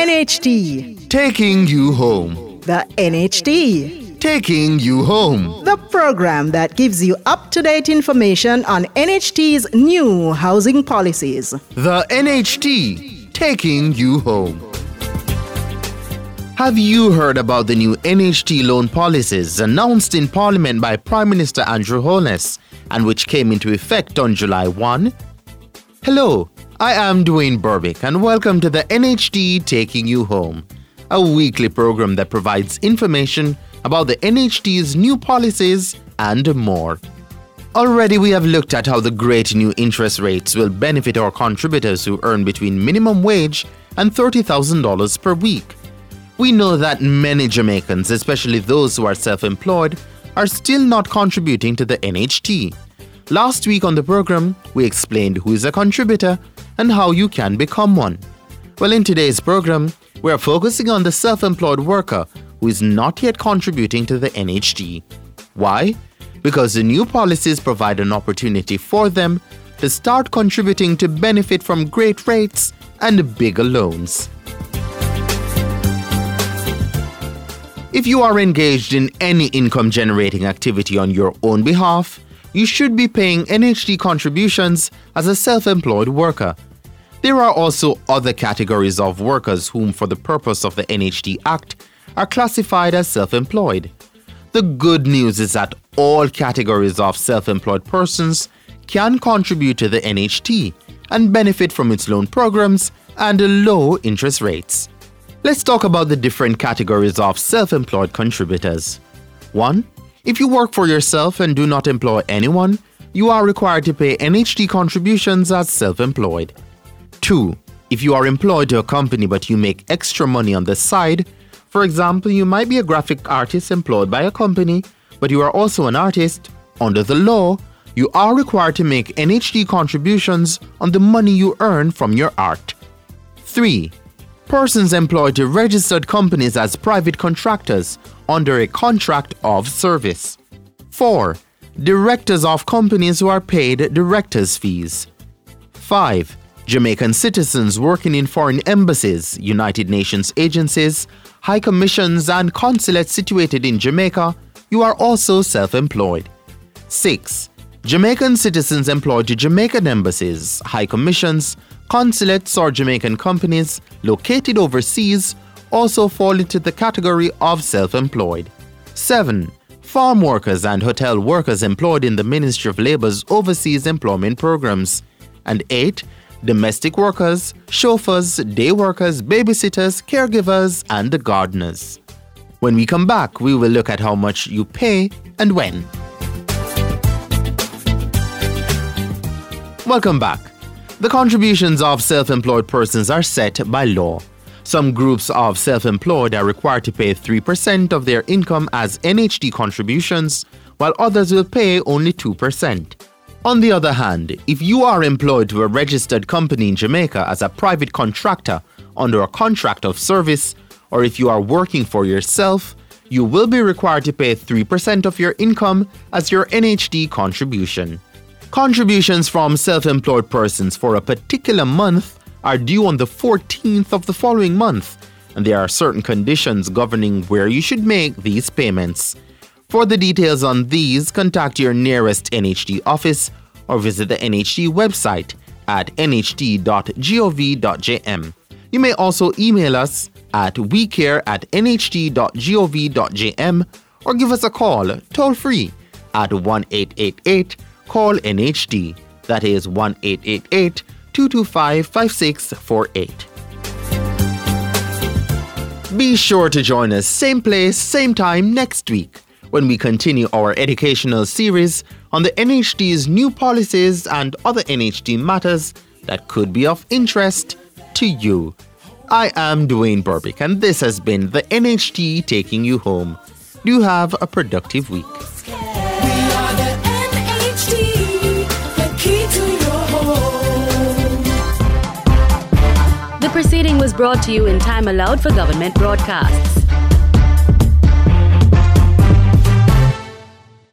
NHT. Taking you home. The NHT. Taking you home. The program that gives you up-to-date information on NHT's new housing policies. The NHT. Taking you home. Have you heard about the new NHT loan policies announced in Parliament by Prime Minister Andrew Holness and which came into effect on July 1? Hello, I am Dwayne Burbick and welcome to the NHT Taking You Home, a weekly program that provides information about the NHT's new policies and more. Already we have looked at how the great new interest rates will benefit our contributors who earn between minimum wage and $30,000 per week. We know that many Jamaicans, especially those who are self-employed, are still not contributing to the NHT. Last week on the program, we explained who is a contributor and how you can become one. Well, in today's program, we are focusing on the self-employed worker who is not yet contributing to the NHT. Why? Because the new policies provide an opportunity for them to start contributing to benefit from great rates and bigger loans. If you are engaged in any income-generating activity on your own behalf, you should be paying NHT contributions as a self-employed worker. There are also other categories of workers whom, for the purpose of the NHT Act, are classified as self-employed. The good news is that all categories of self-employed persons can contribute to the NHT and benefit from its loan programs and low interest rates. Let's talk about the different categories of self-employed contributors. 1. If you work for yourself and do not employ anyone, you are required to pay NHT contributions as self-employed. 2. If you are employed to a company but you make extra money on the side, for example, you might be a graphic artist employed by a company, but you are also an artist, under the law, you are required to make NHT contributions on the money you earn from your art. 3. Persons employed to registered companies as private contractors under a contract of service. 4. Directors of companies who are paid directors' fees. 5. Jamaican citizens working in foreign embassies, United Nations agencies, high commissions and consulates situated in Jamaica, you are also self-employed. 6. Jamaican citizens employed to Jamaican embassies, high commissions, consulates or Jamaican companies located overseas also fall into the category of self-employed. 7. Farm workers and hotel workers employed in the Ministry of Labour's overseas employment programs. And 8. Domestic workers, chauffeurs, day workers, babysitters, caregivers, and gardeners. When we come back, we will look at how much you pay and when. Welcome back. The contributions of self-employed persons are set by law. Some groups of self-employed are required to pay 3% of their income as NHT contributions, while others will pay only 2%. On the other hand, if you are employed to a registered company in Jamaica as a private contractor under a contract of service, or if you are working for yourself, you will be required to pay 3% of your income as your NHT contribution. Contributions from self-employed persons for a particular month are due on the 14th of the following month, and there are certain conditions governing where you should make these payments. For the details on these, contact your nearest NHT office or visit the NHT website at nht.gov.jm. You may also email us at wecare@nht.gov.jm or give us a call toll-free at 1-888-CALL-NHT. That is 1-888-225-5648. Be sure to join us same place, same time next week when we continue our educational series on the NHT's new policies and other NHT matters that could be of interest to you. I am Dwayne Burbick and this has been the NHT Taking You Home. Do have a productive week. The proceeding was brought to you in time allowed for government broadcasts.